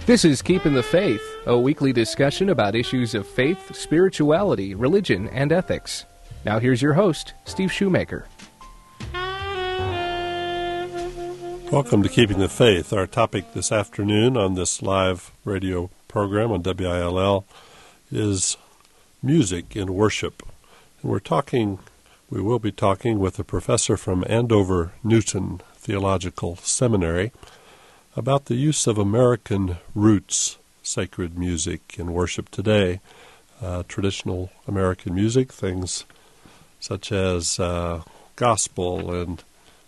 This is Keeping the Faith, a weekly discussion about issues of faith, spirituality, religion, and ethics. Now here's your host, Steve Shoemaker. Welcome to Keeping the Faith. Our topic this afternoon on this live radio program on WILL is music in worship. And we will be talking with a professor from Andover Newton Theological Seminary about the use of American roots sacred music in worship today. Traditional American music, things such as gospel and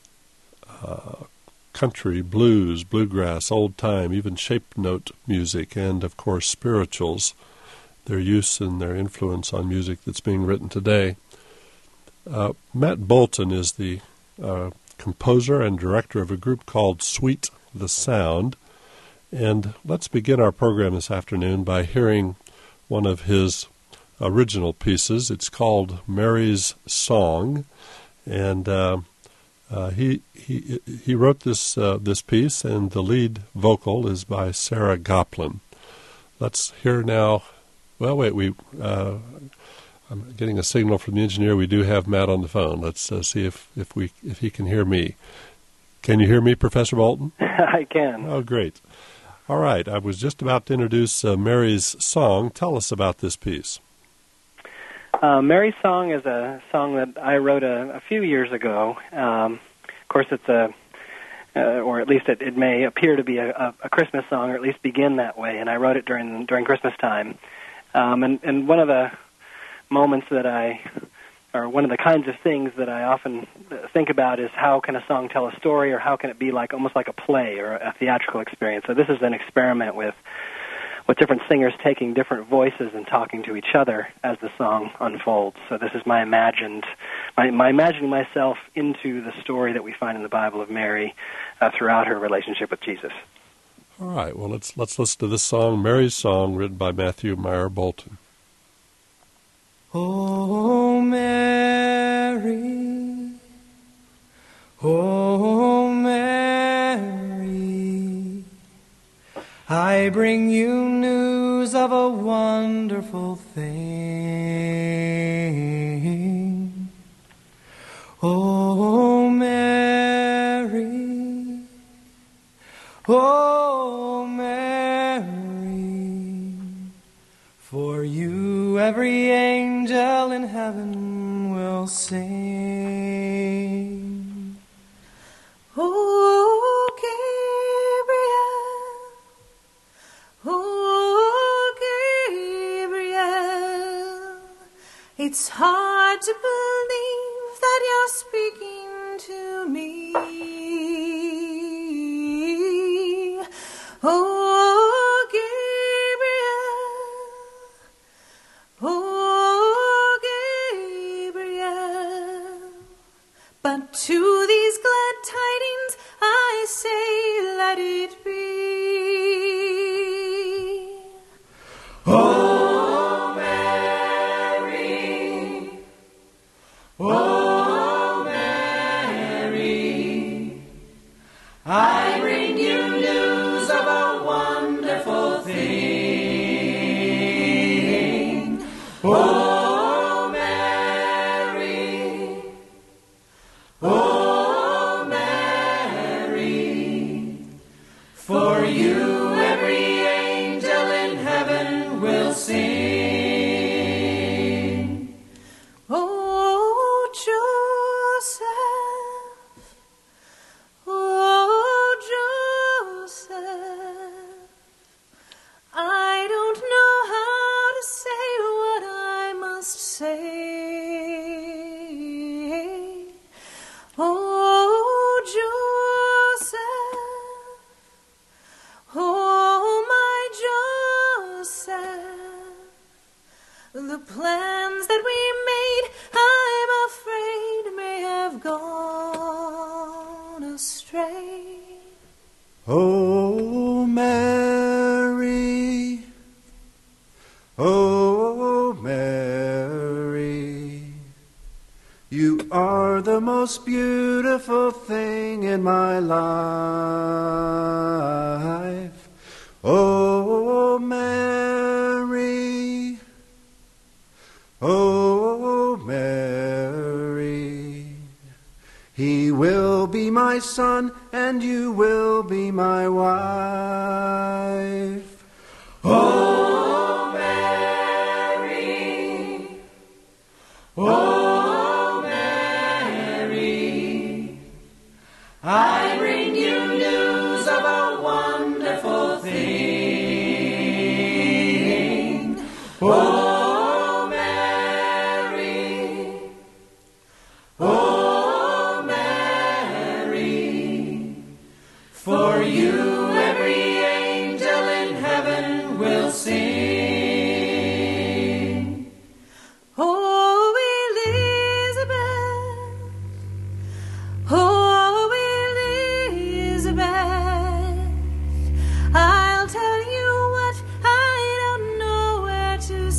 country, blues, bluegrass, old time, even shape note music, and of course spirituals, their use and their influence on music that's being written today. Matt Bolton is the composer and director of a group called Sweet the Sound, and let's begin our program this afternoon by hearing one of his original pieces. It's called Mary's Song, and he wrote this piece, and the lead vocal is by Sarah Goplin. Let's hear now. Well, wait, I'm getting a signal from the engineer. We do have Matt on the phone. Let's see if he can hear me. Can you hear me, Professor Bolton? I can. Oh, great. All right. I was just about to introduce Mary's Song. Tell us about this piece. Mary's Song is a song that I wrote a few years ago. Of course, it's or at least it may appear to be a Christmas song, or at least begin that way. And I wrote it during Christmas time. And one of the moments or one of the kinds of things that I often think about is how can a song tell a story, or how can it be almost like a play or a theatrical experience. So this is an experiment with different singers taking different voices and talking to each other as the song unfolds. So this is my imagining myself into the story that we find in the Bible of Mary throughout her relationship with Jesus. All right. Well, let's listen to this song, Mary's Song, written by Matthew Meyer Bolton. Oh, Mary, oh, Mary, I bring you news of a wonderful thing. Oh, Mary, oh, Mary, for you every angel in heaven will sing. Oh, Gabriel, it's hard to believe that you're speaking to me. Oh, Gabriel, but to these glad tidings I say, let it be. Oh, Mary, oh, Mary, I bring you news of a wonderful thing. Oh, Mary, oh, Mary, for you every angel in heaven will sing. Oh, Joseph, I don't know how to say what I must say. Oh, Joseph, oh, my Joseph, the plans that we made, I'm afraid, may have gone astray. Oh, Mary, oh, Mary, you are the most beautiful thing in my life. Oh, Mary, oh, Mary, he will be my son, and you will be my wife. Oh, Mary, oh, Mary, I bring you news of a wonderful thing. Oh, Mary, oh, Mary, for you every angel in heaven will sing. Oh, Elizabeth, oh, Elizabeth, I'll tell you what, I don't know where to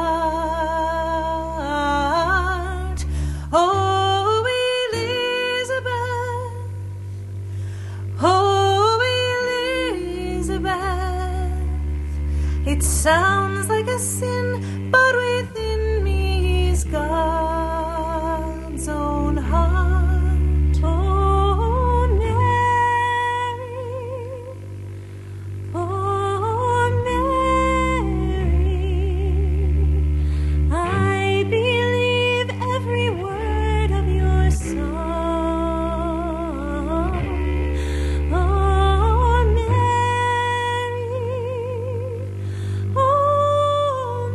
start. Oh, Elizabeth, oh, Elizabeth, it sounds like a sin, but within me is God's own heart. Oh, Mary, oh, Mary, I believe every word of your song. Oh, Mary, oh,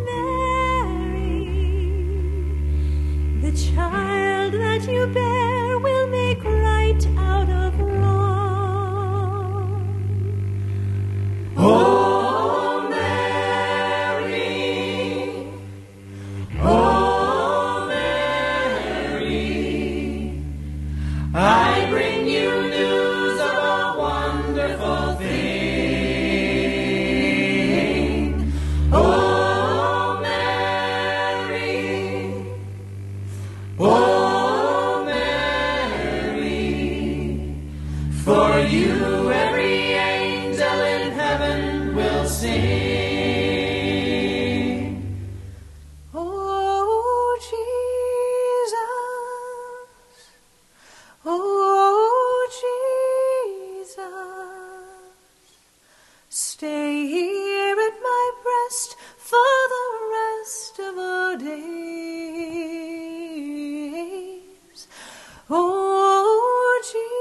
Mary, the child that you bear will make right out of wrong. Oh, Mary, oh, Mary, I bring you news of a wonderful thing. Oh, Mary, oh, Mary, for you every angel in heaven will sing. Oh, Jesus, oh, Jesus, stay here at my breast for the rest of our days. Oh,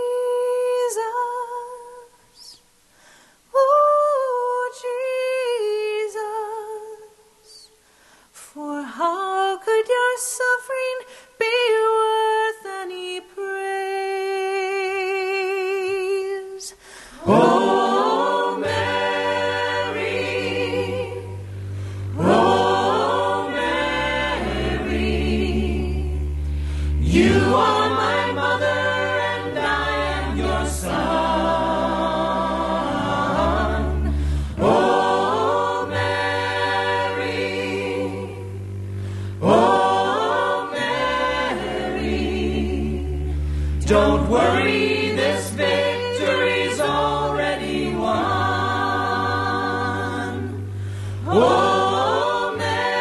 Jesus, oh, Jesus, for how could your suffering be worth any praise? Oh, Mary, oh, Mary, you are my mother and I am your son. Oh, Mary, oh, Mary, don't worry, this victory's already won. Oh,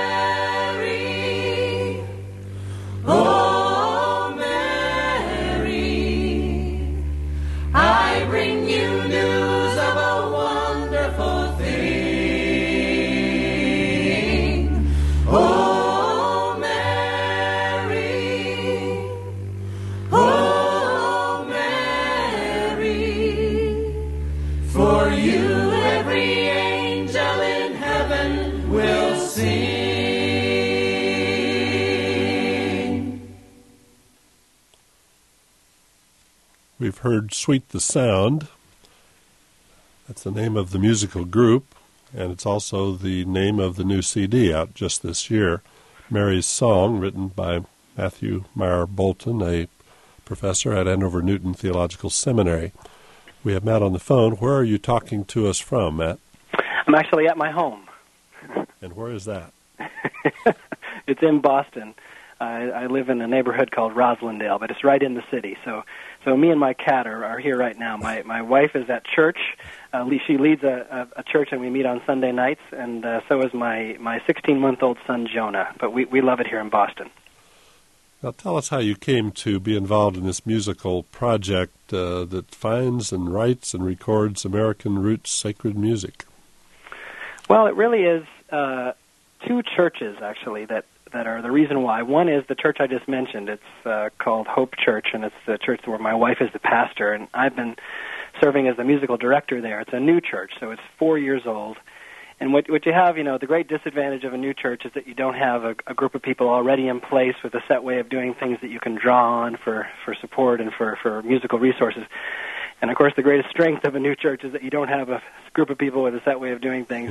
Mary, oh, Mary, I bring you news of a wonderful thing. Oh, Mary, oh, Mary, for you every angel in heaven will sing. We've heard Sweet the Sound. That's the name of the musical group, and it's also the name of the new CD out just this year, Mary's Song, written by Matthew Meyer Bolton, a professor at Andover Newton Theological Seminary. We have Matt on the phone. Where are you talking to us from, Matt? I'm actually at my home. And where is that? It's in Boston. I live in a neighborhood called Roslindale, but it's right in the city. So me and my cat are here right now. My wife is at church. She leads a church, and we meet on Sunday nights, and so is my 16-month-old son, Jonah. But we love it here in Boston. Now tell us how you came to be involved in this musical project that finds and writes and records American roots sacred music. Well, it really is two churches, actually, that are the reason why. One is the church I just mentioned. It's called Hope Church, and it's the church where my wife is the pastor, and I've been serving as the musical director there. It's a new church, so it's 4 years old. And what you have, the great disadvantage of a new church is that you don't have a group of people already in place with a set way of doing things that you can draw on for support and for musical resources. And, of course, the greatest strength of a new church is that you don't have a group of people with a set way of doing things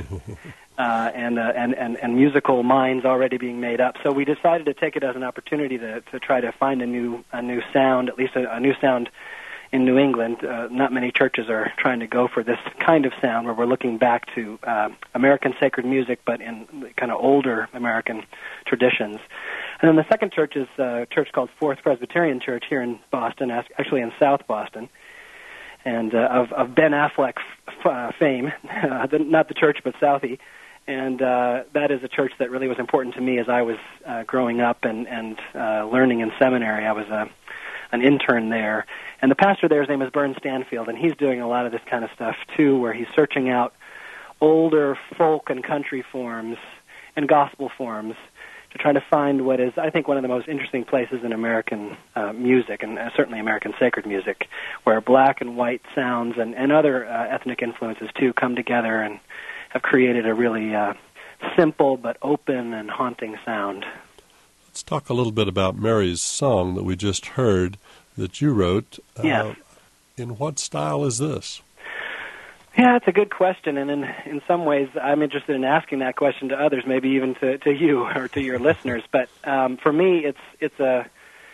and musical minds already being made up. So we decided to take it as an opportunity to try to find a new sound, at least a new sound in New England. Not many churches are trying to go for this kind of sound where we're looking back to American sacred music, but in kind of older American traditions. And then the second church is a church called Fourth Presbyterian Church here in Boston, actually in South Boston, and of Ben Affleck fame, not the church, but Southie. And that is a church that really was important to me as I was growing up and learning in seminary. I was an intern there. And the pastor there, his name is Bern Stanfield, and he's doing a lot of this kind of stuff, too, where he's searching out older folk and country forms and gospel forms to try to find what is, I think, one of the most interesting places in American music, and certainly American sacred music, where black and white sounds and other ethnic influences, too, come together and have created a really simple but open and haunting sound. Let's talk a little bit about Mary's song that we just heard that you wrote. Yes. In what style is this? Yeah, it's a good question, and in some ways I'm interested in asking that question to others, maybe even to you or to your listeners. But for me, it's a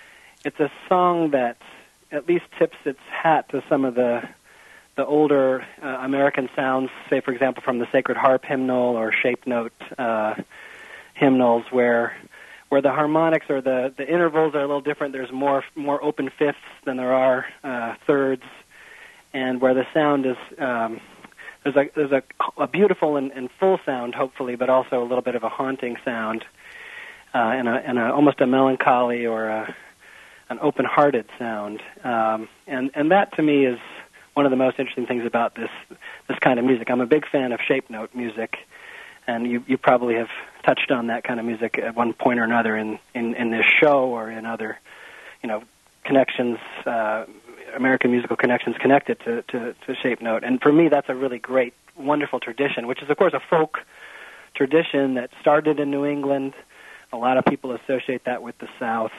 song that at least tips its hat to some of the older American sounds, say, for example, from the Sacred Harp hymnal or Shape Note hymnals, where the harmonics or the intervals are a little different. There's more open fifths than there are thirds, and where the sound is there's a beautiful and full sound, hopefully, but also a little bit of a haunting sound, and a almost a melancholy or an open-hearted sound, and that to me is one of the most interesting things about this kind of music. I'm a big fan of Shape Note music. And you probably have touched on that kind of music at one point or another in this show or in other, connections, American musical connections connected to Shape Note. And for me, that's a really great, wonderful tradition, which is, of course, a folk tradition that started in New England. A lot of people associate that with the South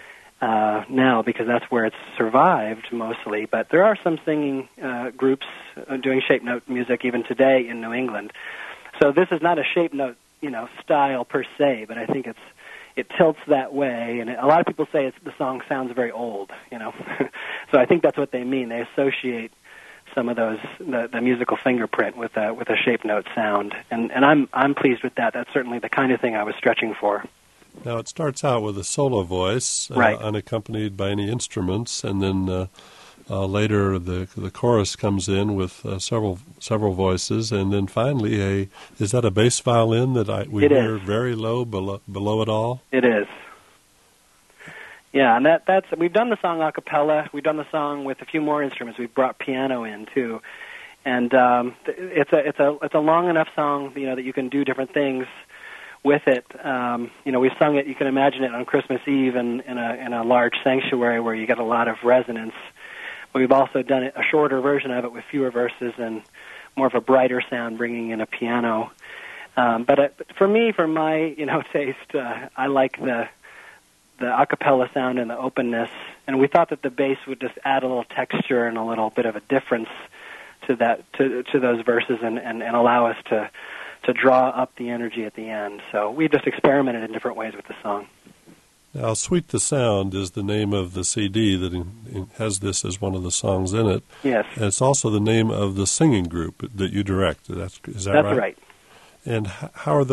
now because that's where it's survived mostly. But there are some singing groups doing Shape Note music even today in New England. So this is not a Shape Note, style per se, but I think it tilts that way. And a lot of people say the song sounds very old, So I think that's what they mean. They associate some of those the musical fingerprint with a Shape Note sound, and I'm pleased with that. That's certainly the kind of thing I was stretching for. Now it starts out with a solo voice, right, unaccompanied by any instruments, and then later the chorus comes in with several voices, and then finally is that a bass violin that we hear very low below it all? It is. Yeah, and that's we've done the song a cappella. We've done the song with a few more instruments. We've brought piano in too, and it's a long enough song that you can do different things with it. We've sung it. You can imagine it on Christmas Eve in a large sanctuary where you get a lot of resonance. We've also done a shorter version of it with fewer verses and more of a brighter sound, bringing in a piano. But for me, for my taste, I like the a cappella sound and the openness. And we thought that the bass would just add a little texture and a little bit of a difference to that to those verses and allow us to draw up the energy at the end. So we just experimented in different ways with the song. Now, Sweet the Sound is the name of the CD that has this as one of the songs in it. Yes. And it's also the name of the singing group that you direct. Is that right? That's right. And how are those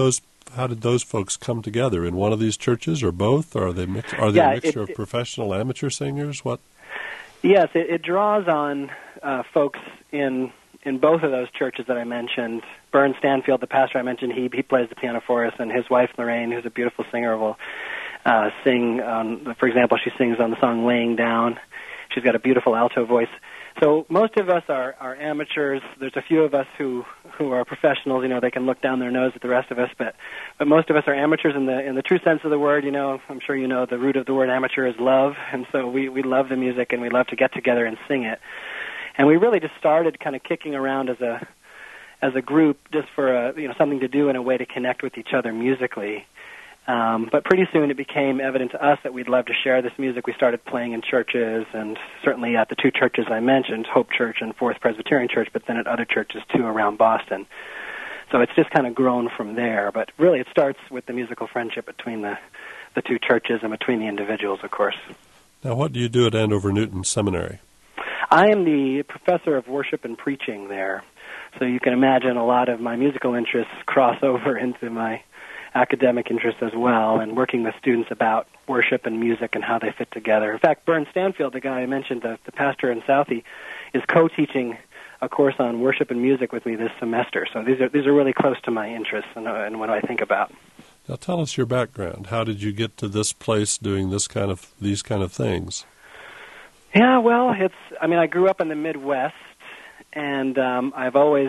how did those folks come together? In one of these churches, or both? Or are they a mixture of professional amateur singers? What? Yes, it draws on folks in both of those churches that I mentioned. Bern Stanfield, the pastor I mentioned, he plays the piano for us, and his wife Lorraine, who's a beautiful singer, will sing. For example, she sings on the song "Laying Down." She's got a beautiful alto voice. So most of us are amateurs. There's a few of us who are professionals. They can look down their nose at the rest of us, but most of us are amateurs in the true sense of the word. I'm sure you know the root of the word amateur is love, and so we love the music and we love to get together and sing it. And we really just started kind of kicking around as a group, just for something to do and a way to connect with each other musically. But pretty soon it became evident to us that we'd love to share this music. We started playing in churches, and certainly at the two churches I mentioned, Hope Church and Fourth Presbyterian Church, but then at other churches too around Boston. So it's just kind of grown from there. But really it starts with the musical friendship between the two churches and between the individuals, of course. Now, what do you do at Andover Newton Seminary? I am the professor of worship and preaching there. So you can imagine a lot of my musical interests cross over into my academic interests as well, and working with students about worship and music and how they fit together. In fact, Bern Stanfield, the guy I mentioned, the pastor in Southie, is co-teaching a course on worship and music with me this semester. So these are really close to my interests and what I think about. Now tell us your background. How did you get to this place doing these kind of things? Yeah, well, I grew up in the Midwest, and I've always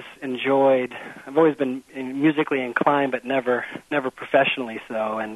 been musically inclined, but never professionally so. And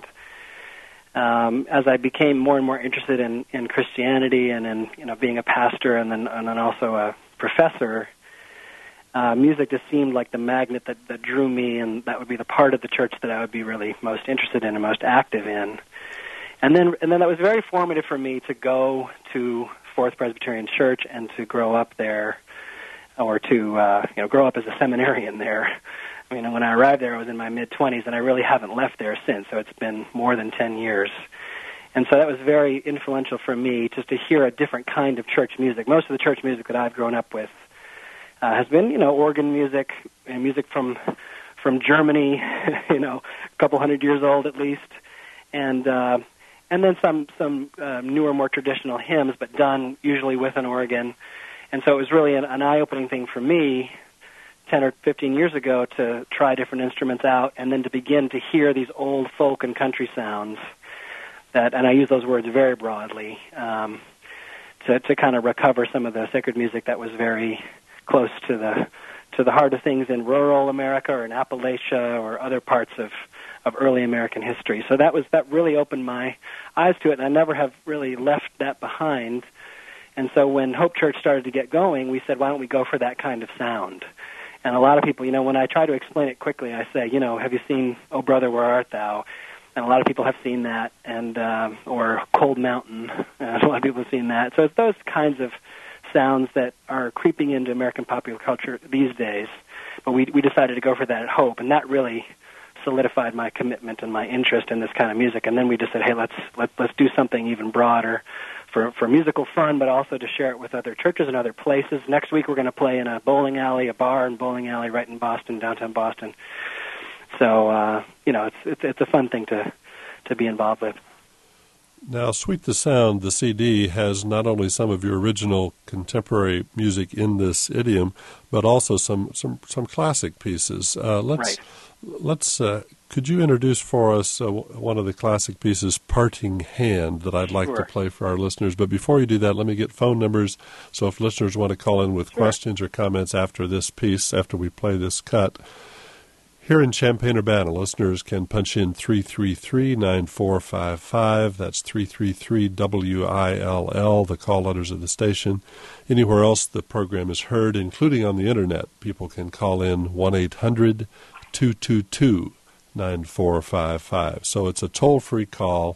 as I became more and more interested in Christianity and in being a pastor and then also a professor, music just seemed like the magnet that drew me, and that would be the part of the church that I would be really most interested in and most active in. And then that was very formative for me to go to Fourth Presbyterian Church and to grow up there, or to grow up as a seminarian there. When I arrived there, I was in my mid-20s, and I really haven't left there since, so it's been more than 10 years. And so that was very influential for me, just to hear a different kind of church music. Most of the church music that I've grown up with has been, organ music, and music from Germany, a couple hundred years old at least, and then some newer, more traditional hymns, but done usually with an organ. And so it was really an eye-opening thing for me 10 or 15 years ago to try different instruments out and then to begin to hear these old folk and country sounds and I use those words very broadly, to kind of recover some of the sacred music that was very close to the heart of things in rural America or in Appalachia or other parts of early American history. So that really opened my eyes to it, and I never have really left that behind. And so when Hope Church started to get going, we said, why don't we go for that kind of sound? And a lot of people, when I try to explain it quickly, I say, have you seen "Oh Brother, Where Art Thou?" And a lot of people have seen that, and or "Cold Mountain," and a lot of people have seen that. So it's those kinds of sounds that are creeping into American popular culture these days. But we decided to go for that at Hope, and that really solidified my commitment and my interest in this kind of music. And then we just said, hey, let's do something even broader for musical fun, but also to share it with other churches and other places. Next week we're going to play in a bar and bowling alley right in Boston, downtown Boston. So, it's a fun thing to be involved with. Now, Sweet the Sound, the CD, has not only some of your original contemporary music in this idiom, but also some classic pieces. Could you introduce for us one of the classic pieces, Parting Hand, that I'd like to play for our listeners? But before you do that, let me get phone numbers, so if listeners want to call in with questions or comments after this piece, after we play this cut. Here in Champaign-Urbana, listeners can punch in 333-9455. That's 333-WILL, the call letters of the station. Anywhere else the program is heard, including on the Internet, people can call in 1-800-222-9455. So it's a toll-free call,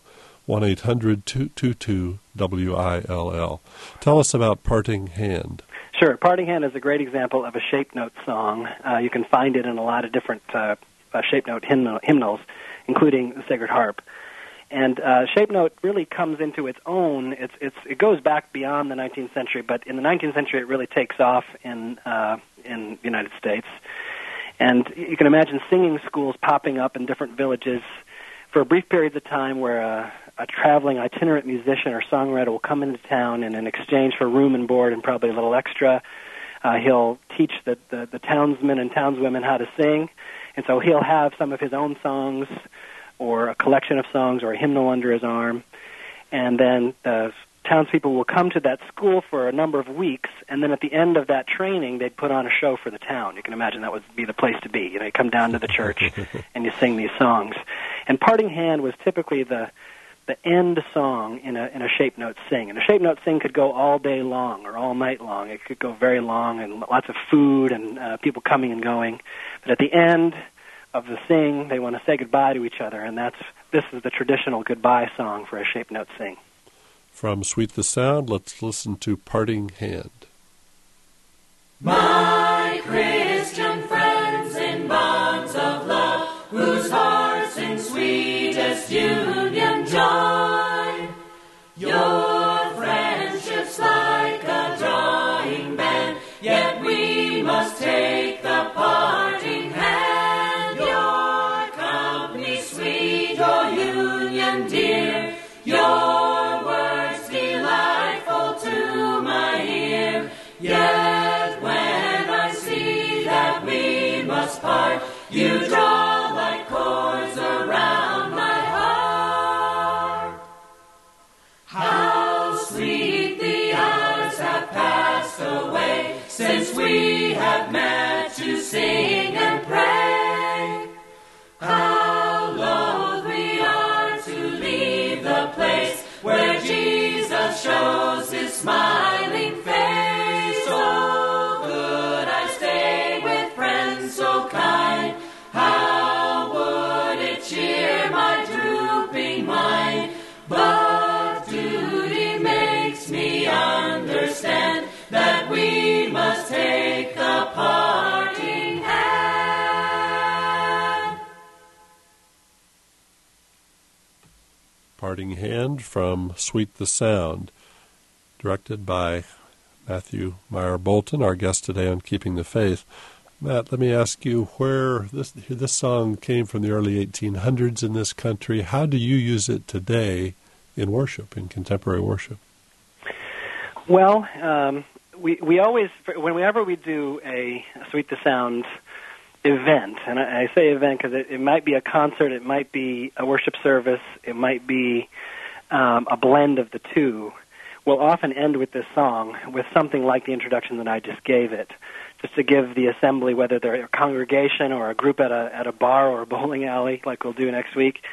1-800-222-WILL. Tell us about Parting Hand. Sure. Parting Hand is a great example of a shape note song. You can find it in a lot of different shape note hymnals, including the Sacred Harp. And shape note really comes into its own. It goes back beyond the 19th century, but in the 19th century it really takes off in the United States. And you can imagine singing schools popping up in different villages for brief periods of time where a traveling itinerant musician or songwriter will come into town, and in exchange for room and board and probably a little extra, he'll teach the townsmen and townswomen how to sing. And so he'll have some of his own songs or a collection of songs or a hymnal under his arm. And then the townspeople will come to that school for a number of weeks, and then at the end of that training, they'd put on a show for the town. You can imagine that would be the place to be. You know, you come down to the church and you sing these songs. And Parting Hand was typically the end song in a shape note sing. And a shape note sing could go all day long or all night long. It could go very long and lots of food and people coming and going. But at the end of the sing, they want to say goodbye to each other, and this is the traditional goodbye song for a shape note sing. From Sweet the Sound, let's listen to Parting Hand. My Christian friends in bonds of love, whose hearts in sweetest union join, your friendship's like a drawing band, yet we must take the parting hand. Your company sweet, your union dear, your words delightful to my ear. Yet when I see that we must part, you draw like cords around my heart. How sweet the hours have passed away since we have met to sing and pray. How loath we are to leave the place where Jesus shows his smiling face. So could I stay with friends so kind? How would it cheer my drooping mind? But duty makes me understand that we must take the parting hand. Parting Hand from Sweet the Sound, directed by Matthew Meyer Bolton, our guest today on Keeping the Faith. Matt, let me ask you where this song came from the early 1800s in this country. How do you use it today in worship, in contemporary worship? Well, we always, whenever we do a Sweet the Sound event, and I say event because it might be a concert, it might be a worship service, it might be a blend of the two, we'll often end with this song with something like the introduction that I just gave it, just to give the assembly, whether they're a congregation or a group at a bar or a bowling alley, like we'll do next week,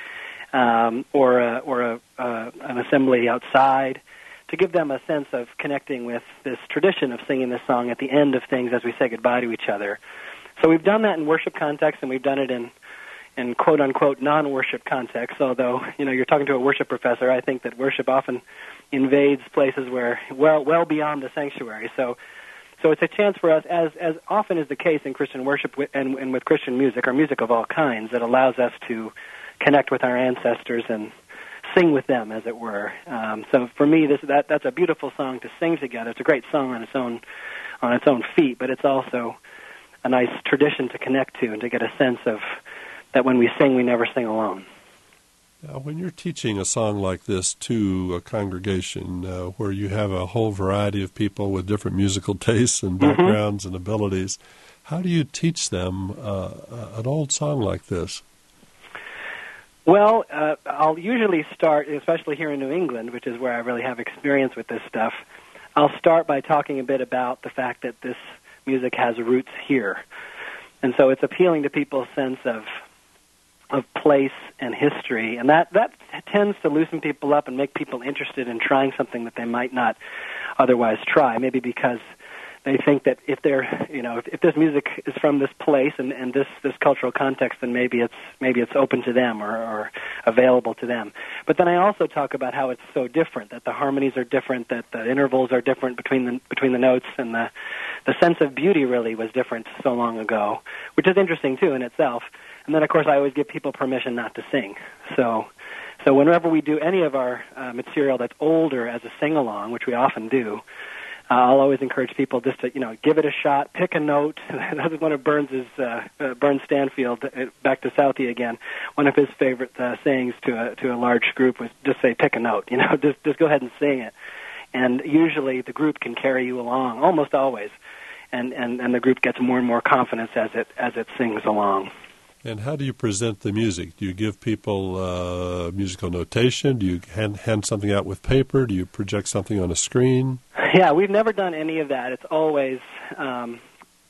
or an assembly outside, to give them a sense of connecting with this tradition of singing this song at the end of things as we say goodbye to each other. So we've done that in worship context, and we've done it in quote-unquote non-worship context, although, you're talking to a worship professor. I think that worship often invades places where, well beyond the sanctuary. So it's a chance for us, as often is the case in Christian worship and with Christian music, or music of all kinds, that allows us to connect with our ancestors and sing with them, as it were. So for me, that's a beautiful song to sing together. It's a great song on its own feet, but it's also a nice tradition to connect to and to get a sense of that when we sing, we never sing alone. Now, when you're teaching a song like this to a congregation where you have a whole variety of people with different musical tastes and backgrounds and abilities, how do you teach them an old song like this? Well, I'll usually start, especially here in New England, which is where I really have experience with this stuff, I'll start by talking a bit about the fact that this music has roots here. And so it's appealing to people's sense of place and history, and that tends to loosen people up and make people interested in trying something that they might not otherwise try, maybe because they think that if this music is from this place and this cultural context, then maybe it's open to them or available to them. But then I also talk about how it's so different, that the harmonies are different, that the intervals are different between the notes, and the sense of beauty really was different so long ago, which is interesting too in itself. And then, of course, I always give people permission not to sing. So whenever we do any of our material that's older as a sing-along, which we often do, I'll always encourage people just to, give it a shot, pick a note. That was one of Burns Stanfield, back to Southie again. One of his favorite sayings to a large group was just say, pick a note. Just go ahead and sing it. And usually the group can carry you along, almost always. And the group gets more and more confidence as it sings along. And how do you present the music? Do you give people musical notation? Do you hand something out with paper? Do you project something on a screen? Yeah, we've never done any of that. It's always a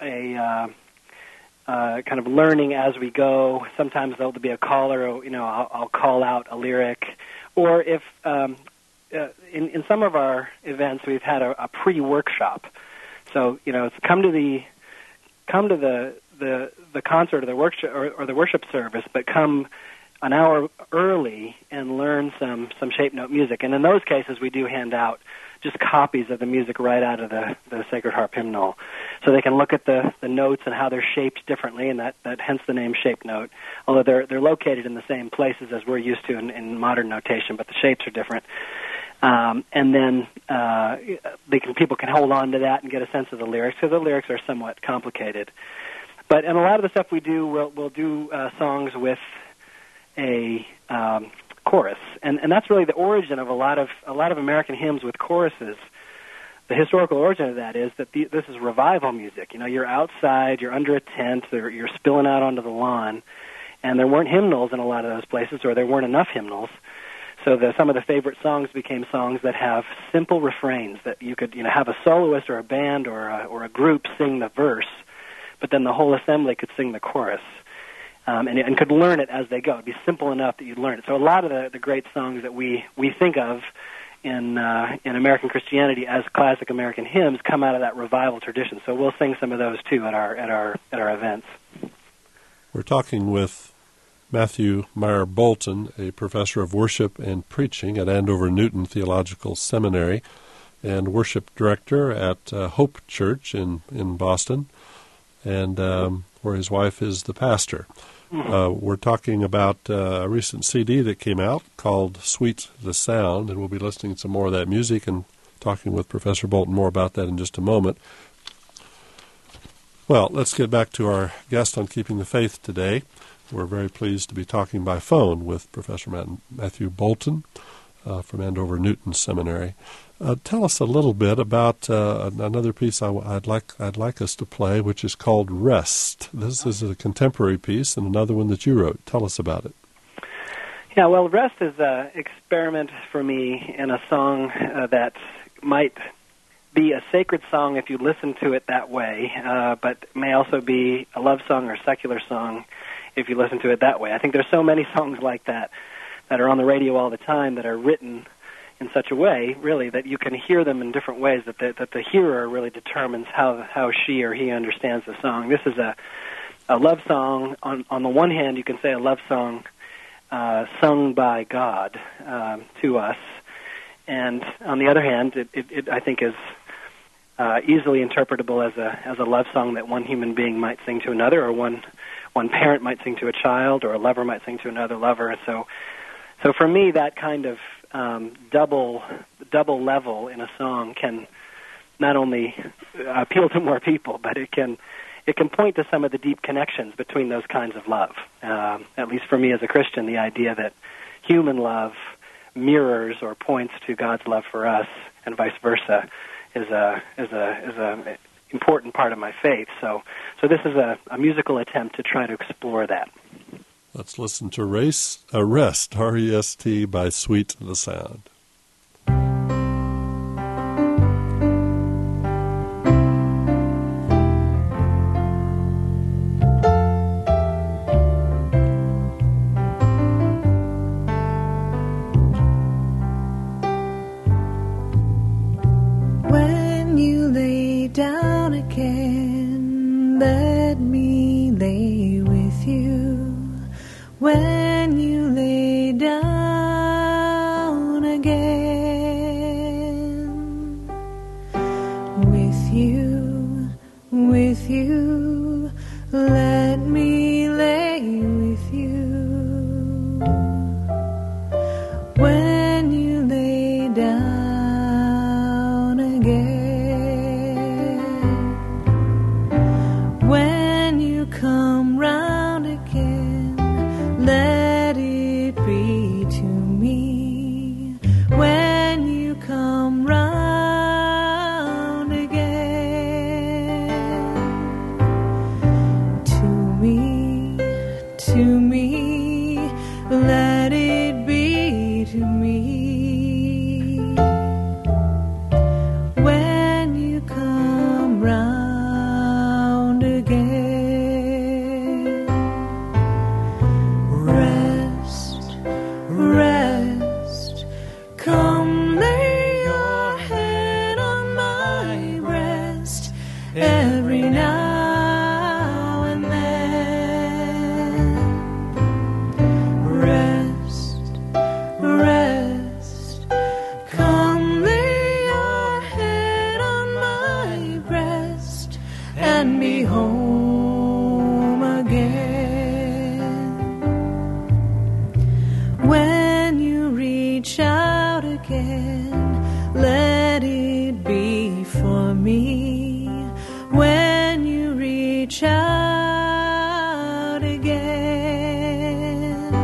kind of learning as we go. Sometimes there'll be a caller, I'll call out a lyric. Or if in some of our events we've had a pre-workshop. So, come to the concert or the workshop or the worship service, but come an hour early and learn some shape note music. And in those cases, we do hand out just copies of the music right out of the Sacred Harp hymnal, so they can look at the notes and how they're shaped differently, and that hence the name shape note. Although they're located in the same places as we're used to in modern notation, but the shapes are different. And then people can hold on to that and get a sense of the lyrics, because the lyrics are somewhat complicated. But in a lot of the stuff we do, we'll do songs with a chorus, and that's really the origin of a lot of American hymns with choruses. The historical origin of that is that this is revival music. You're outside, you're under a tent, or you're spilling out onto the lawn, and there weren't hymnals in a lot of those places, or there weren't enough hymnals. So some of the favorite songs became songs that have simple refrains that you could have a soloist or a band or a group sing the verse, but then the whole assembly could sing the chorus, and could learn it as they go. It'd be simple enough that you'd learn it. So a lot of the great songs that we think of in American Christianity as classic American hymns come out of that revival tradition. So we'll sing some of those too at our events. We're talking with Matthew Meyer Bolton, a professor of worship and preaching at Andover Newton Theological Seminary and worship director at Hope Church in Boston, and where his wife is the pastor. We're talking about a recent CD that came out called Sweet the Sound, and we'll be listening to some more of that music and talking with Professor Bolton more about that in just a moment. Well, let's get back to our guest on Keeping the Faith today. We're very pleased to be talking by phone with Professor Matthew Bolton from Andover Newton Seminary. Tell us a little bit about another piece I'd like us to play, which is called Rest. This is a contemporary piece and another one that you wrote. Tell us about it. Yeah, well, Rest is an experiment for me in a song that might be a sacred song if you listen to it that way, but may also be a love song or a secular song if you listen to it that way. I think there's so many songs like that are on the radio all the time that are written in such a way, really, that you can hear them in different ways, that the hearer really determines how she or he understands the song. This is a love song. On the one hand, you can say a love song sung by God to us, and on the other hand, it I think is easily interpretable as a love song that one human being might sing to another, or one parent might sing to a child, or a lover might sing to another lover. So for me, that kind of double level in a song can not only appeal to more people, but it can point to some of the deep connections between those kinds of love. At least for me as a Christian, the idea that human love mirrors or points to God's love for us, and vice versa, is a important part of my faith. So this is a musical attempt to try to explore that. Let's listen to Rest, R-E-S-T, by Sweet the Sound. When you lay down again, let me lay with you. When you lay down again, with you, let me lay with you. When you lay down again. let it be for me when you reach out again.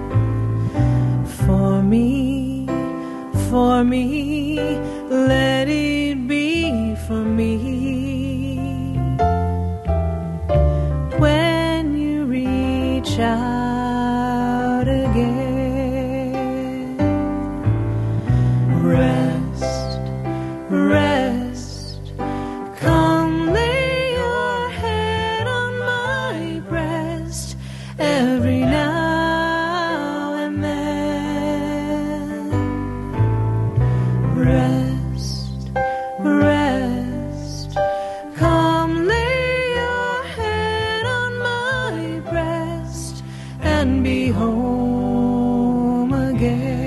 For me, let it be for me when you reach out again. Rest, rest, come lay your head on my breast every now and then. Rest, rest, come lay your head on my breast and be home again.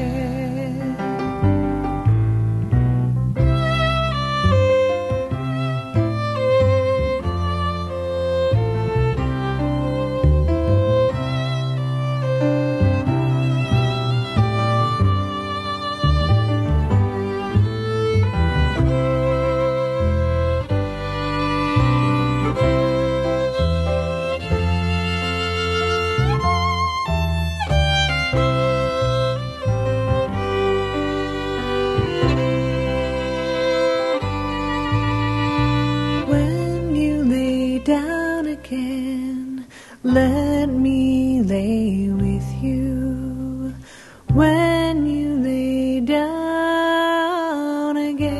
When you lay down again, let me lay with you. When you lay down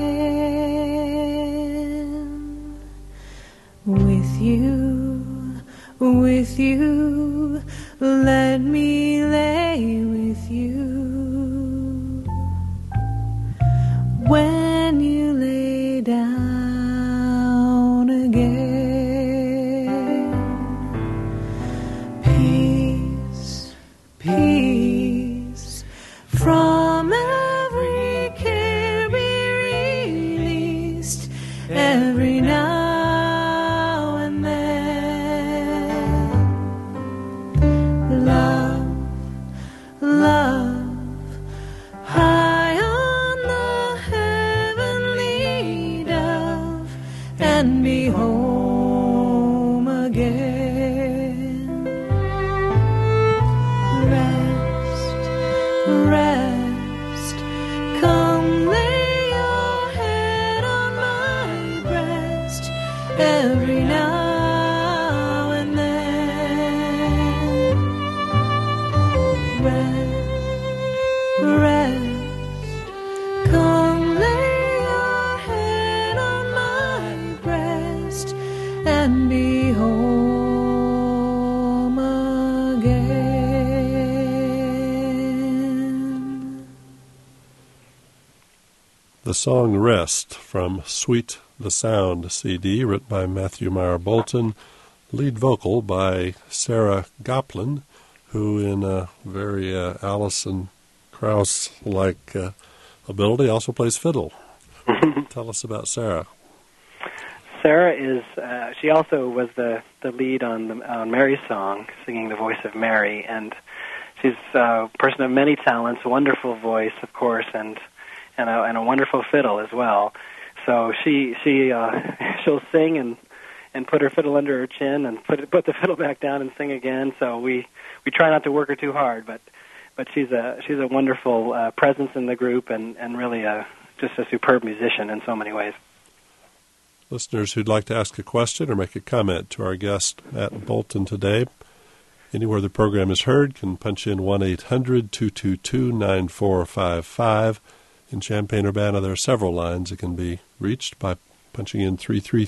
again, with you, let me lay with you. When you lay down again, peace, peace, from every care be released every now and then. Love, love, high on the heavenly dove, and be home again. Rest, rest, come lay your head on my breast every now and then. Rest, rest, come lay your head on my breast and be home again. The song Rest from Sweet the Sound CD, written by Matthew Meyer Bolton, lead vocal by Sarah Goplin, who in a very Alison Krauss-like ability also plays fiddle. Tell us about Sarah. Sarah is, she also was the lead on Mary's song, singing the voice of Mary, and she's a person of many talents, wonderful voice, of course, and a wonderful fiddle as well. So she'll sing and put her fiddle under her chin and put the fiddle back down and sing again. So we try not to work her too hard, but she's a wonderful presence in the group and really just a superb musician in so many ways. Listeners who'd like to ask a question or make a comment to our guest, Matt Bolton, today, anywhere the program is heard, can punch in 1-800-222-9455. In Champaign-Urbana, there are several lines that can be reached by punching in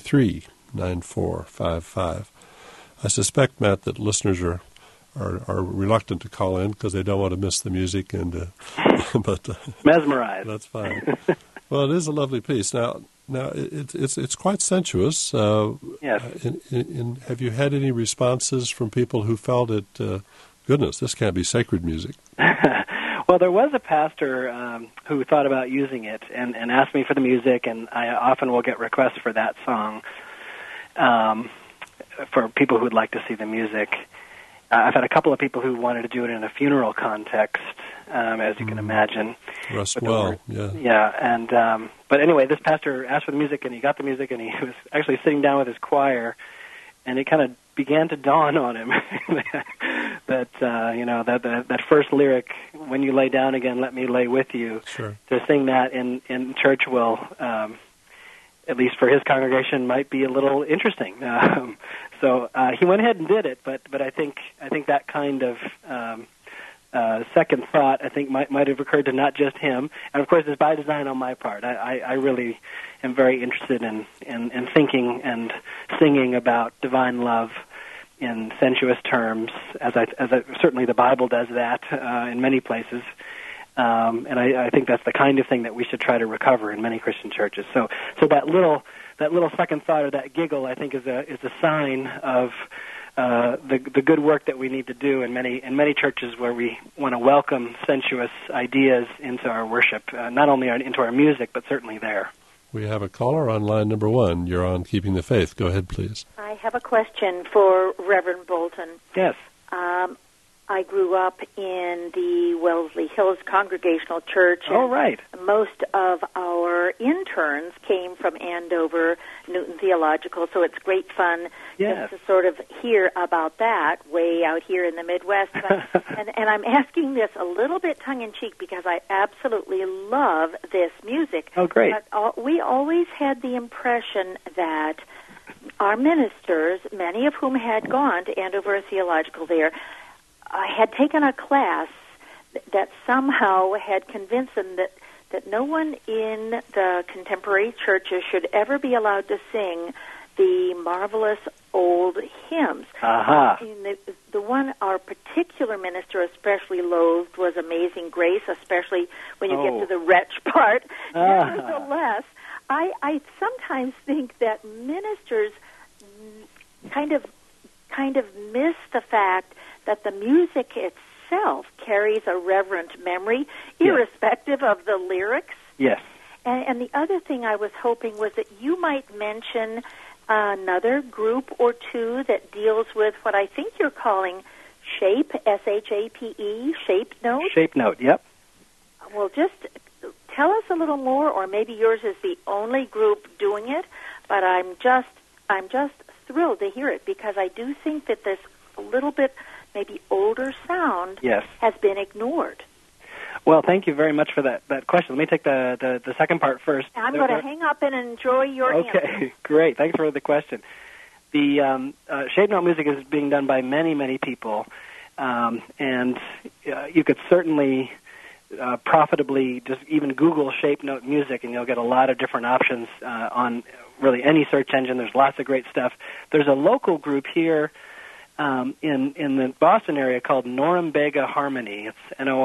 333-9455. I suspect, Matt, that listeners are reluctant to call in because they don't want to miss the music, and but mesmerized. That's fine. Well, it is a lovely piece. Now it's quite sensuous. Yes. Have you had any responses from people who felt it? Goodness, this can't be sacred music. Well, there was a pastor who thought about using it and asked me for the music, and I often will get requests for that song for people who would like to see the music. I've had a couple of people who wanted to do it in a funeral context, as you can imagine. Russ well, yeah. Yeah, and but anyway, this pastor asked for the music, and he got the music, and he was actually sitting down with his choir, and it kind of began to dawn on him that that first lyric, "When you lay down again, let me lay with you." Sure. To sing that in church will, at least for his congregation, might be a little interesting. So he went ahead and did it, but I think that kind of second thought, I think, might have occurred to not just him, and of course it's by design on my part. I really am very interested in thinking and singing about divine love in sensuous terms, as certainly the Bible does that in many places, and I think that's the kind of thing that we should try to recover in many Christian churches. So that little second thought or that giggle, I think, is a sign of the good work that we need to do in many churches where we want to welcome sensuous ideas into our worship, not only into our music, but certainly there. We have a caller on line number 1. You're on Keeping the Faith. Go ahead, please. I have a question for Reverend Bolton. Yes. I grew up in the Wellesley Hills Congregational Church. Oh, right. Most of our interns came from Andover, Newton Theological, so it's great fun just to sort of hear about that way out here in the Midwest. and I'm asking this a little bit tongue-in-cheek because I absolutely love this music. Oh, great. But we always had the impression that our ministers, many of whom had gone to Andover Theological there, had taken a class that somehow had convinced them that no one in the contemporary churches should ever be allowed to sing the marvelous old hymns. The one our particular minister especially loathed was Amazing Grace, especially when you get to the wretch part. Nevertheless, I sometimes think that ministers kind of miss the fact that the music itself carries a reverent memory, irrespective of the lyrics. Yes. And the other thing I was hoping was that you might mention another group or two that deals with what I think you're calling SHAPE, S-H-A-P-E, SHAPE Note. SHAPE Note, yep. Well, just tell us a little more, or maybe yours is the only group doing it, but I'm just thrilled to hear it because I do think that this a little bit maybe older sound has been ignored. Well, thank you very much for that question. Let me take the second part first. I'm going to hang up and enjoy your answer. Okay, great. Thanks for the question. The SHAPE Note music is being done by many, many people, and you could certainly profitably just even Google SHAPE Note music, and you'll get a lot of different options on really any search engine. There's lots of great stuff. There's a local group here in the Boston area called Norumbega Harmony. It's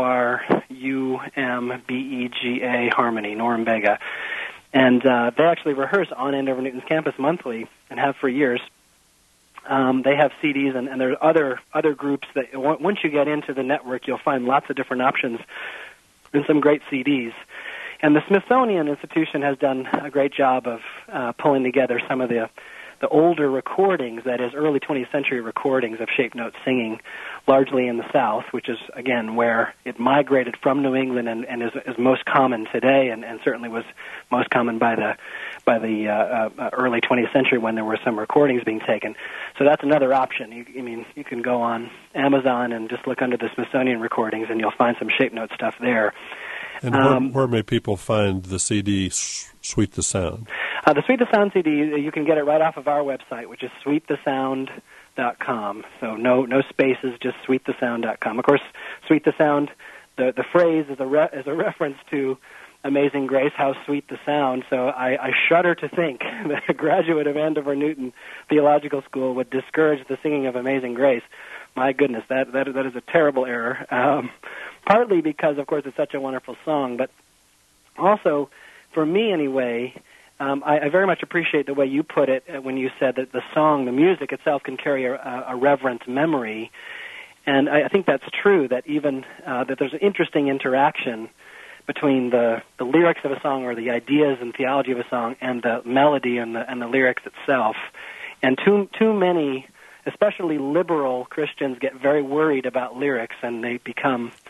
Norumbega Harmony, Norumbega. And they actually rehearse on Andover Newton's campus monthly and have for years. They have CDs, and there are other groups that once you get into the network, you'll find lots of different options and some great CDs. And the Smithsonian Institution has done a great job of pulling together some of the older recordings, that is, early 20th century recordings of SHAPE Note singing, largely in the South, which is, again, where it migrated from New England and is most common today, and certainly was most common by the early 20th century when there were some recordings being taken. So that's another option. You can go on Amazon and just look under the Smithsonian recordings, and you'll find some SHAPE Note stuff there. And where may people find the CD Sweet the Sound? The Sweet the Sound CD, you can get it right off of our website, which is sweetthesound.com. So no spaces, just sweetthesound.com. Of course, Sweet the Sound, the phrase is a reference to Amazing Grace, how sweet the sound. So I shudder to think that a graduate of Andover Newton Theological School would discourage the singing of Amazing Grace. My goodness, that is a terrible error. Partly because, of course, it's such a wonderful song, but also, for me anyway, I very much appreciate the way you put it when you said that the song, the music itself, can carry a reverent memory. And I think that's true, that even that there's an interesting interaction between the lyrics of a song, or the ideas and theology of a song, and the melody and the lyrics itself. And too many, especially liberal Christians, get very worried about lyrics, and they become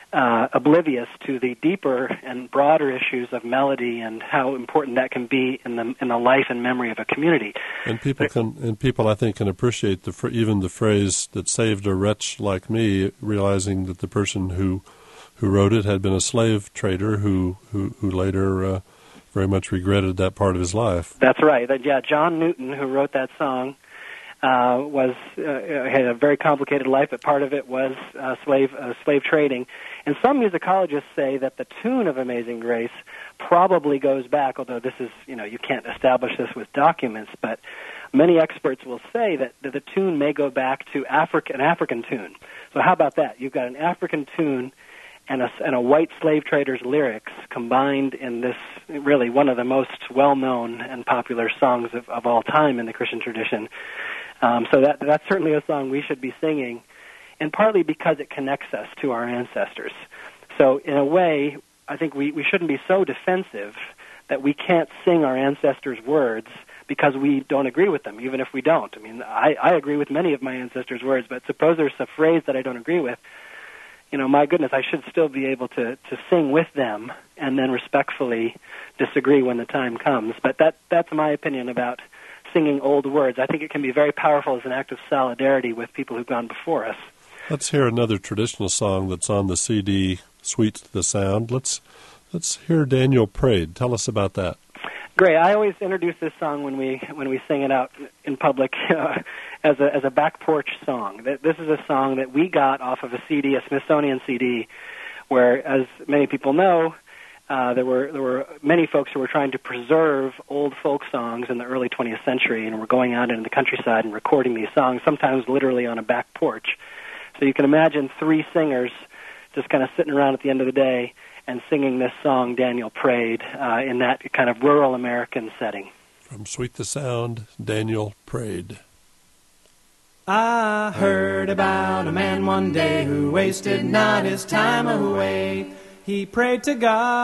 oblivious to the deeper and broader issues of melody and how important that can be in the life and memory of a community. And people I think can appreciate even the phrase that saved a wretch like me, realizing that the person who wrote it had been a slave trader who later very much regretted that part of his life. That's right. John Newton, who wrote that song, had a very complicated life, but part of it was slave trading. And some musicologists say that the tune of Amazing Grace probably goes back, although this is, you can't establish this with documents, but many experts will say that the tune may go back to an African tune. So how about that? You've got an African tune and a white slave trader's lyrics combined in this really one of the most well-known and popular songs of all time in the Christian tradition. So that's certainly a song we should be singing, and partly because it connects us to our ancestors. So in a way, I think we shouldn't be so defensive that we can't sing our ancestors' words because we don't agree with them, even if we don't. I mean, I agree with many of my ancestors' words, but suppose there's a phrase that I don't agree with. My goodness, I should still be able to sing with them and then respectfully disagree when the time comes. But that's my opinion about singing old words. I think it can be very powerful as an act of solidarity with people who've gone before us. Let's hear another traditional song that's on the CD, Sweet the Sound. Let's hear Daniel Prayed. Tell us about that. Great. I always introduce this song when we sing it out in public as a back porch song. This is a song that we got off of a CD, a Smithsonian CD, where, as many people know, there were many folks who were trying to preserve old folk songs in the early 20th century, and were going out into the countryside and recording these songs, sometimes literally on a back porch. So you can imagine three singers just kind of sitting around at the end of the day and singing this song, Daniel Prayed, in that kind of rural American setting. From Sweet the Sound, Daniel Prayed. I heard about a man one day who wasted not his time away. He prayed to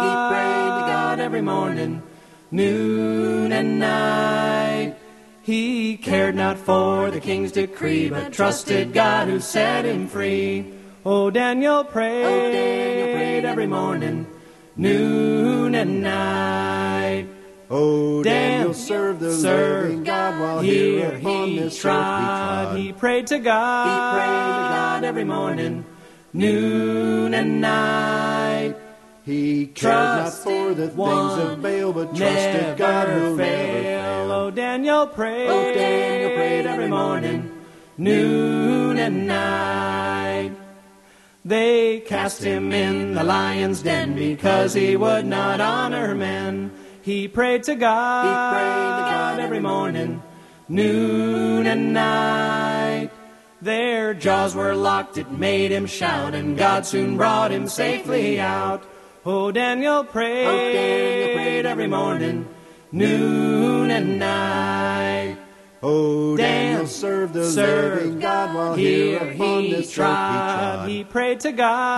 God every morning, noon and night. He cared not for the king's decree, but trusted God who set him free. Oh, Daniel prayed every morning, noon and night. Oh, Daniel served the living God while here upon this earth he trod. He prayed to God every morning, noon and night. He cared not for the things of Baal, but trusted God who'll never fail. Oh, Daniel prayed every morning, noon and night. They cast him in the lion's den because he would not honor men. He prayed to God every morning, noon and night. Their jaws were locked, it made him shout, and God soon brought him safely out. Oh, Daniel prayed every morning, noon and night. Oh, Daniel served the living God while here upon this earth he trod. He prayed to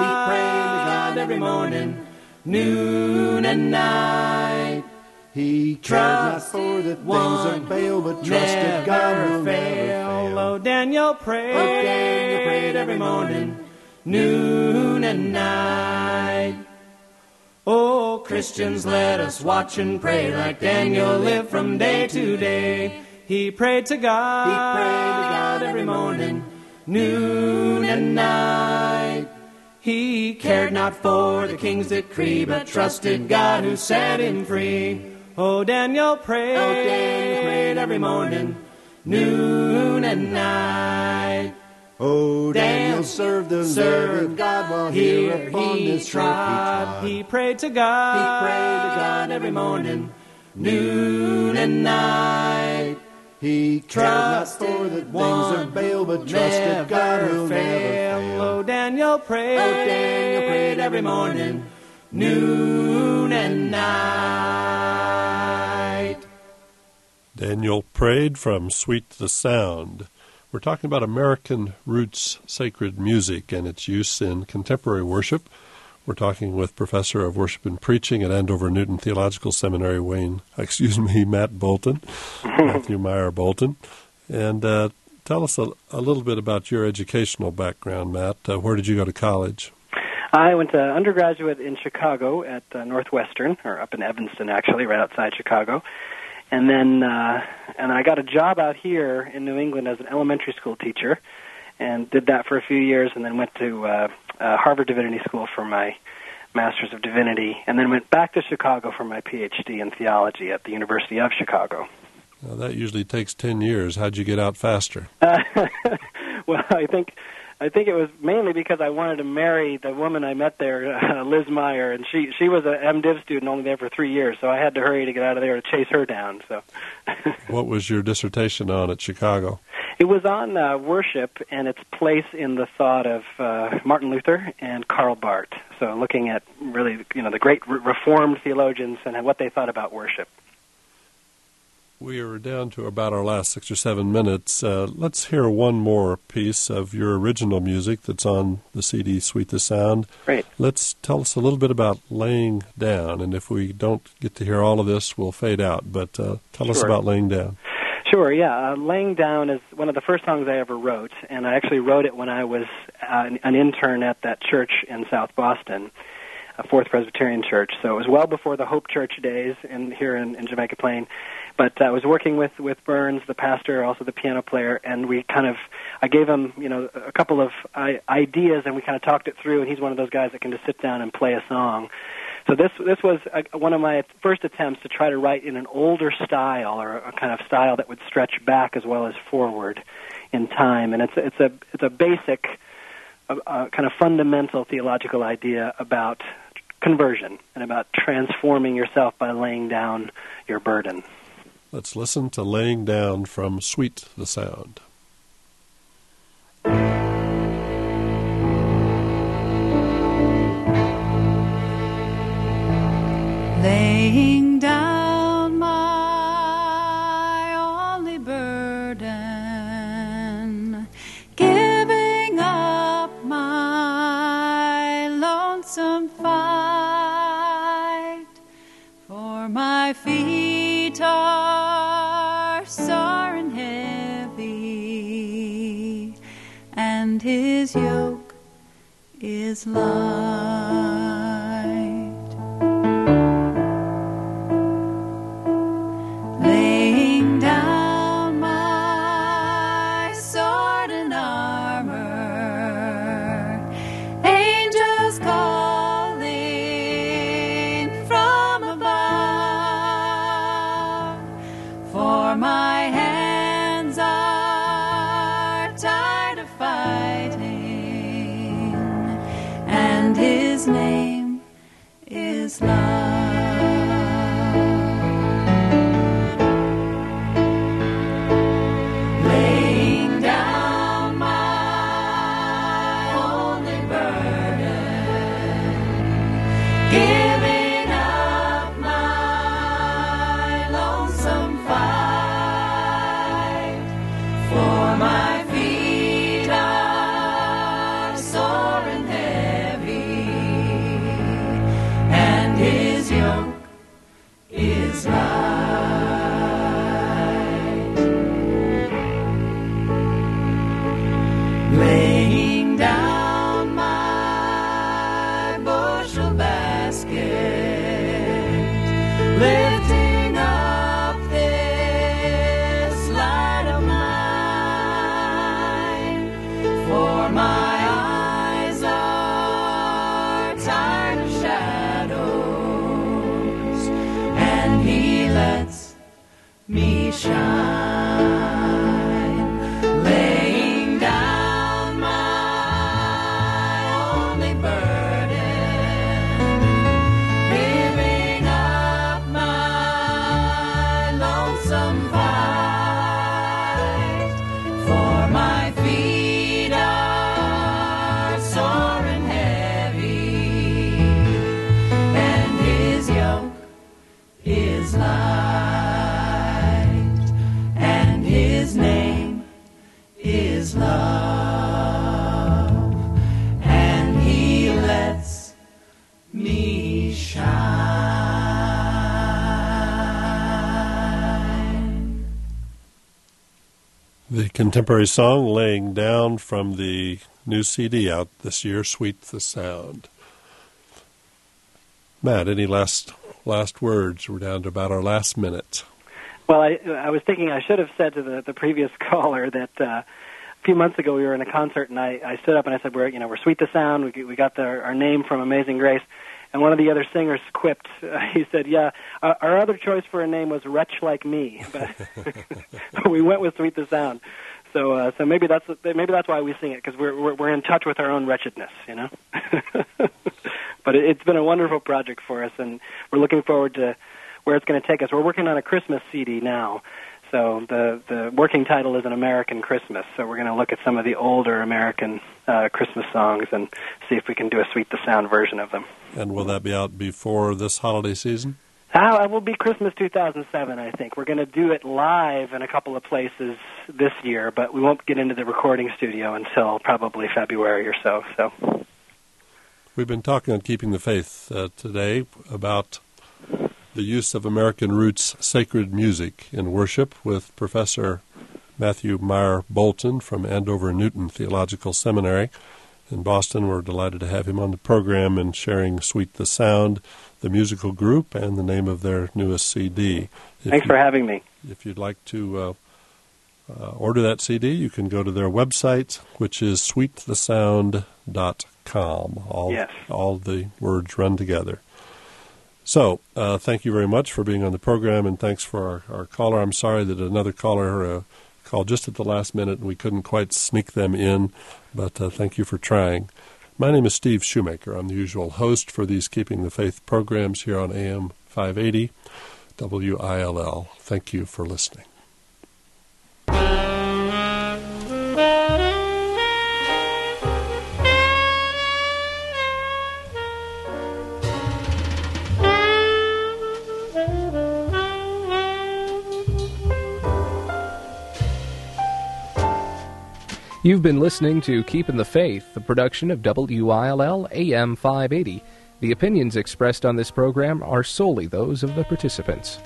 God every morning, noon and night. He cared not for the things of Baal, but trusted God who'll never fail. Oh, Daniel prayed every morning, noon and night. Oh, Christians, let us watch and pray like Daniel lived from day to day. He prayed to God every morning, noon and night. He cared not for the king's decree, but trusted God who set him free. Oh, Daniel prayed every morning, noon and night. Oh, Daniel served the living God while here upon this earth he trod. He prayed to God every morning, noon and night. He cared not for the things of Baal, but trusted God who'll never fail. Oh, Daniel prayed every morning, noon and night. Daniel Prayed from Sweet the Sound. We're talking about American roots sacred music and its use in contemporary worship. We're talking with Professor of Worship and Preaching at Andover Newton Theological Seminary, Matt Bolton, Matthew Meyer Bolton. And tell us a little bit about your educational background, Matt. Where did you go to college? I went to undergraduate in Chicago at Northwestern, or up in Evanston, actually, right outside Chicago. And then and I got a job out here in New England as an elementary school teacher, and did that for a few years, and then went to Harvard Divinity School for my Master's of Divinity, and then went back to Chicago for my PhD in theology at the University of Chicago. Now, that usually takes 10 years. How'd you get out faster? Well, I think it was mainly because I wanted to marry the woman I met there, Liz Meyer, and she was a MDiv student, only there for 3 years, so I had to hurry to get out of there to chase her down. So, What was your dissertation on at Chicago? It was on worship and its place in the thought of Martin Luther and Karl Barth. So, looking at really, the great Reformed theologians and what they thought about worship. We are down to about our last 6 or 7 minutes. Let's hear one more piece of your original music that's on the CD, Sweet the Sound. Great. Let's tell us a little bit about Laying Down, and if we don't get to hear all of this, we'll fade out. But tell us about Laying Down. Sure, yeah. Laying Down is one of the first songs I ever wrote, and I actually wrote it when I was an intern at that church in South Boston, a Fourth Presbyterian Church. So it was well before the Hope Church days here in Jamaica Plain. But I was working with Burns, the pastor, also the piano player, and I gave him, a couple of ideas, and we kind of talked it through, and he's one of those guys that can just sit down and play a song. So this was one of my first attempts to try to write in an older style, or a kind of style that would stretch back as well as forward in time. And it's a basic, kind of fundamental theological idea about conversion and about transforming yourself by laying down your burden. Let's listen to Laying Down from Sweet the Sound. Laying down my only burden, giving up my lonesome fight, for my feet are sore and heavy, and his yoke is light. Laying down my sword and armor, angels calling from above, for my hands are tired of fighting, and his name is love. Laying down my only burden, giving up my lonesome fight, for my feet are sore and heavy, and his yoke is light. Laying down my bushel basket, lifting up this light of mine, for my eyes are tired of shadows, and he lets me shine. Laying down my only burden, giving up my lonesome fight, for my feet are sore and heavy, and his yoke is light, and his name is love, and he lets me shine. The contemporary song, Laying Down, from the new CD out this year, Sweet the Sound. Matt, any last words? We're down to about our last minute. Well, I was thinking I should have said to the previous caller that a few months ago we were in a concert, and I stood up and I said, we're Sweet the Sound. We got our name from Amazing Grace. And one of the other singers quipped. He said, "Yeah, our other choice for a name was Wretch Like Me, but we went with Sweet the Sound." So maybe that's why we sing it, because we're in touch with our own wretchedness, you know. But it's been a wonderful project for us, and we're looking forward to where it's going to take us. We're working on a Christmas CD now. So the working title is An American Christmas. So we're going to look at some of the older American Christmas songs and see if we can do a Sweet the Sound version of them. And will that be out before this holiday season? It will be Christmas 2007, I think. We're going to do it live in a couple of places this year, but we won't get into the recording studio until probably February or so. We've been talking on Keeping the Faith today about the use of American roots sacred music in worship with Professor Matthew Meyer Bolton from Andover Newton Theological Seminary in Boston. We're delighted to have him on the program and sharing Sweet the Sound, the musical group, and the name of their newest CD. Thanks for having me. If you'd like to order that CD, you can go to their website, which is sweetthesound.com. All the words run together. So, thank you very much for being on the program, and thanks for our caller. I'm sorry that another caller called just at the last minute, and we couldn't quite sneak them in, but thank you for trying. My name is Steve Shoemaker. I'm the usual host for these Keeping the Faith programs here on AM 580 WILL. Thank you for listening. You've been listening to Keeping the Faith, the production of WILL AM 580. The opinions expressed on this program are solely those of the participants.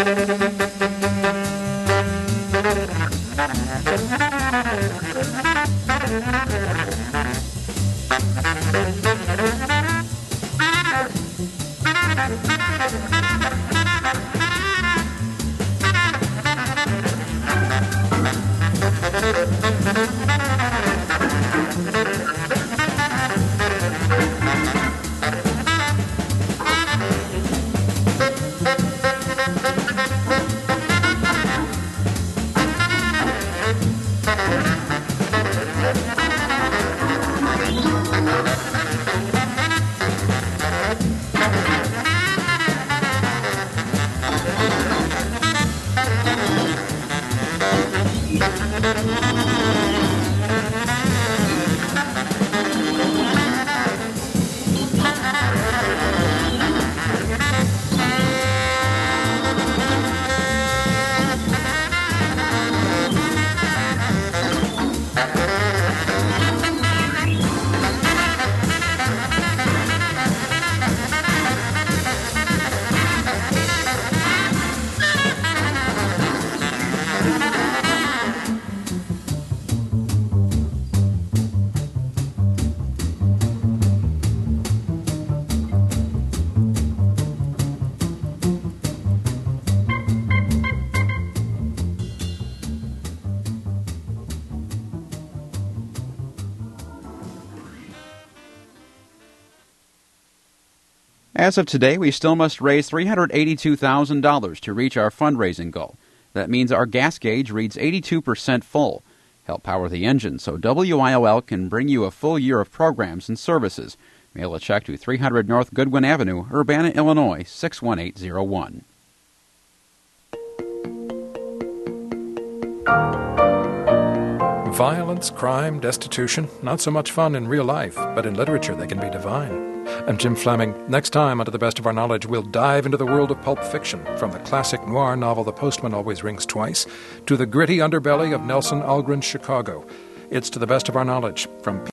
As of today, we still must raise $382,000 to reach our fundraising goal. That means our gas gauge reads 82% full. Help power the engine so WIOL can bring you a full year of programs and services. Mail a check to 300 North Goodwin Avenue, Urbana, Illinois, 61801. Violence, crime, destitution, not so much fun in real life, but in literature they can be divine. I'm Jim Fleming. Next time, under the best of our knowledge, we'll dive into the world of pulp fiction, from the classic noir novel The Postman Always Rings Twice to the gritty underbelly of Nelson Algren's Chicago. It's to the best of our knowledge, from